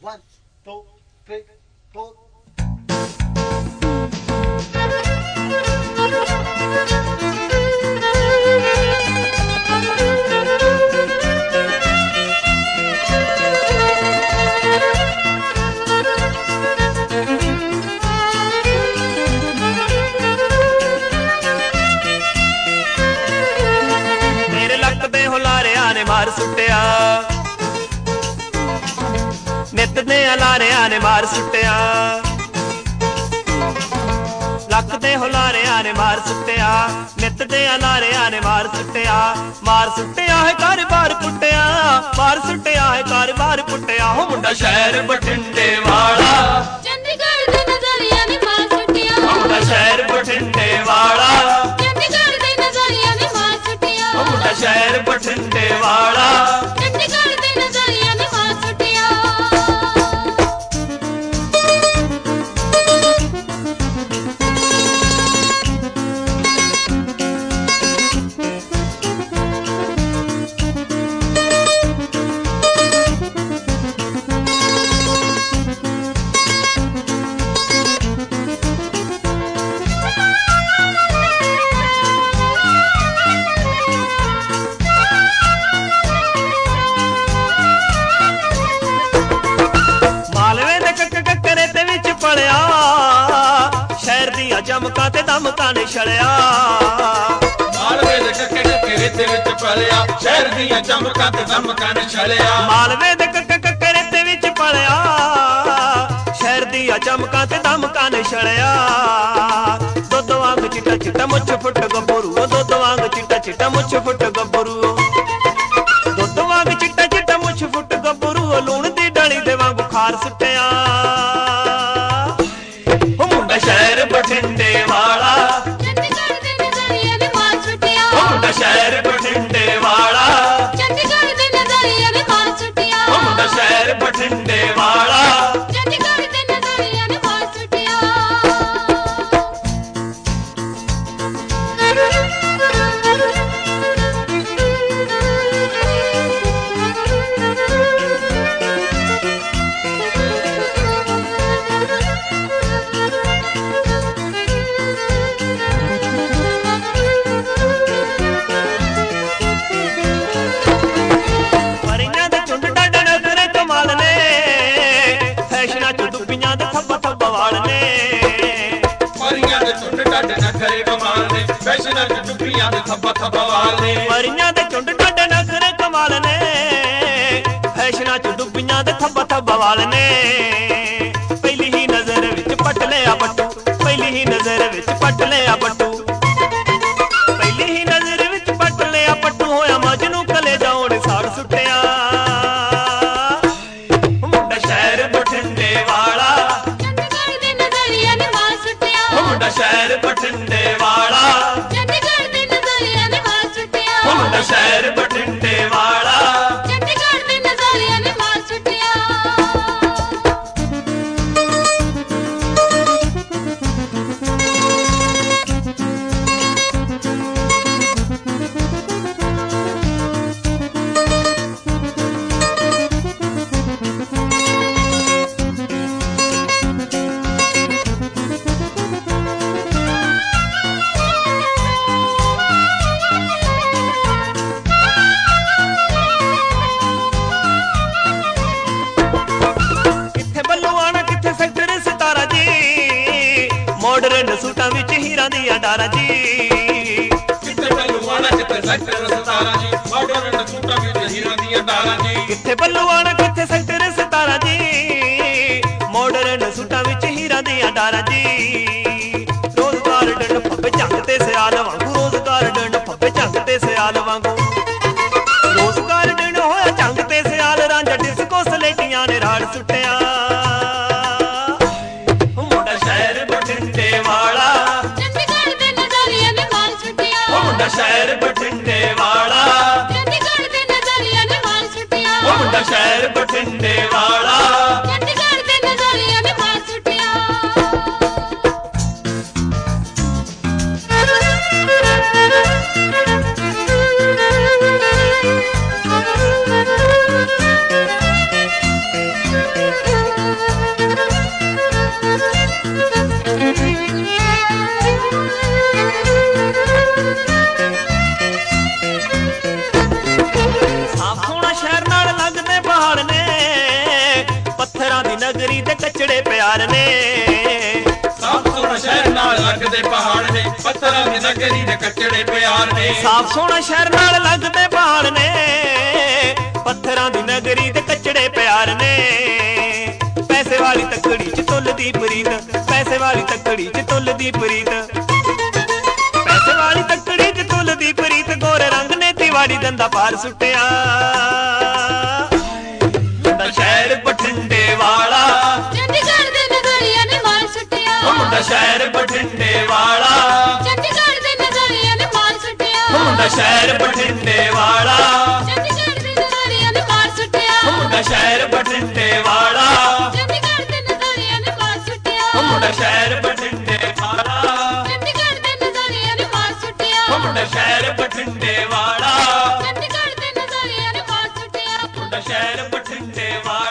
1 2 3 4 मार सुटिया नित दे लारिया ने मार सुटिया लक दे हुलारिया ने मार सुटिया नित दे लारिया ने मार सुटिया है घर बार पुटिया मार सुटिया है घर बार पुटिया हो मुंडा शहर बठिंडे वाला चंडीगढ़ दे नजरिया ने मार सुटिया मुंडा शहर बठिंडे वाला चंडीगढ़ दे नजरिया ने मार सुटिया मुंडा शहर बठिंडे वाला चंडीगढ़ दे नजरिया ने मार सुटिया चमका ते दमका ने छड़िया मालवे दे कक्के कक्के रेते विच पलिया शहर दियां चमका ते दमका ने छड़िया मालवे दे कक्के कक्के रेते विच पलिया शहर दियां चमका ते दमका ने छड़िया दुध वांग चिट्टा चिट्टा मुछ फुट गबरू दुध वांग चिट्टा चिट्टा मुछ फुट गबरू दुध वांग चिट्टा चिट्टा मुछ फुट गबरू लूण दी डाली दे वांग बुखार सुटिया शहर बठिंडे वाला चंडीगढ़ दे नजरिया ने मार सुटिया मुंडा शहर बठिंडे वाला चंडीगढ़ दे नजरिया ने मार सुटिया मुंडा शहर बठिंडे वाला चंडीगढ़ दे नजरिया ने मार सुटिया मरियां दे झुंड ढाडे नखरे कमाल ने फैशना च डुबियां दे थब्बा थब्बा वाल ने पहली ही नजर विच पट लिया बट्टू पहली ही नजर विच पट लिया बट्टू पहली ही नजर विच पट लिया बट्टू होया मजनू कले जाउण साड़ सुटिया मुंडा शहर बठिंडे वाला चंडीगढ़ दे नजरिया ने मार सुटिया मुंडा शहर बठिंडे वाला मुंडा शहर बठिंडे वाला चंडीगढ़ दे नजरिया ने मार सुटिया सूटा विच हीरा दिया डारा जी किथे बलुआना किथे सेक्टर 17 जी मॉडर्न सूटा विच हीरा दिया डारा जी किथे बलुआना किथे सेक्टर 17 जी मॉडर्न सूटा विच हीरा दिया डारा जी रोजगार डंड फब्बे जंग ते सियाल वांगू रोजगार डंड फब्बे जंग ते सियाल वांगू रोजगार डंड होया जंग ते सियाल रांझा डिस्को सलेटियां ने राड़ सुटिया शहर बठिंडे वाला चंडीगढ़ दे नजरिया ने मार सुटिया मुंडा शहर बठिंडे वाला चंडीगढ़ दे नजरिया ने मार सुटिया ਨਗਰੀ ਦੇ ਕੱਚੜੇ ਪਿਆਰ ਨੇ। ਸਾਫ ਸੋਹਣਾ ਸ਼ਹਿਰ ਨਾਲ ਲੱਗਦੇ ਪਹਾੜ ਨੇ, ਪੱਥਰਾਂ ਦੀ ਨਗਰੀ ਦੇ ਕੱਚੜੇ ਪਿਆਰ ਨੇ। ਸਾਫ ਸੋਹਣਾ ਸ਼ਹਿਰ ਨਾਲ ਲੱਗਦੇ ਪਹਾੜ ਨੇ, ਪੱਥਰਾਂ ਦੀ ਨਗਰੀ ਦੇ ਕੱਚੜੇ ਪਿਆਰ ਨੇ। ਪੈਸੇ ਵਾਲੀ ਤੱਕੜੀ ਚ ਤੁੱਲਦੀ ਪ੍ਰੀਤ, ਪੈਸੇ ਵਾਲੀ ਤੱਕੜੀ ਚ ਤੁੱਲਦੀ ਪ੍ਰੀਤ, ਪੈਸੇ ਵਾਲੀ ਤੱਕੜੀ ਚ ਤੁੱਲਦੀ ਪ੍ਰੀਤ। ਗੋਰੇ ਰੰਗ ਨੇ ਤਿਵਾੜੀ ਦੰਦਾ ਪਾਰ ਸੁੱਟਿਆ। ਮੁੰਡਾ ਸ਼ਹਿਰ ਬਠਿੰਡੇ ਵਾਲਾ, ਚੰਡੀਗੜ੍ਹ ਦੇ ਨਜ਼ਰੀਆ ਨੇ ਮਾਰ ਸੁੱਟਿਆ। ਮੁੰਡਾ ਸ਼ਹਿਰ ਬਠਿੰਡੇ ਵਾਲਾ, ਚੰਡੀਗੜ੍ਹ ਦੇ ਨਜ਼ਰੀਆ ਨੇ ਮਾਰ ਸੁੱਟਿਆ। ਮੁੰਡਾ ਸ਼ਹਿਰ ਬਠਿੰਡੇ ਵਾਲਾ, ਚੰਡੀਗੜ੍ਹ ਦੇ ਨਜ਼ਰੀਆ ਨੇ ਮਾਰ ਸੁੱਟਿਆ। ਮੁੰਡਾ ਸ਼ਹਿਰ ਬਠਿੰਡੇ ਵਾਲਾ, ਚੰਡੀਗੜ੍ਹ ਦੇ ਨਜ਼ਰੀਆ ਨੇ ਮਾਰ ਸੁੱਟਿਆ। ਮੁੰਡਾ ਸ਼ਹਿਰ ਬਠਿੰਡੇ ਵਾਲਾ, ਚੰਡੀਗੜ੍ਹ ਦੇ ਨਜ਼ਰੀਆ ਨੇ ਮਾਰ ਸੁੱਟਿਆ। ਮੁੰਡਾ ਸ਼ਹਿਰ ਬਠਿੰਡੇ ਵਾਲਾ, ਚੰਡੀਗੜ੍ਹ ਦੇ ਨਜ਼ਰੀਆ ਨੇ ਮਾਰ ਸੁੱਟਿਆ। ਮੁੰਡਾ ਸ਼ਹਿਰ ਬਠਿੰਡੇ ਵਾਲਾ।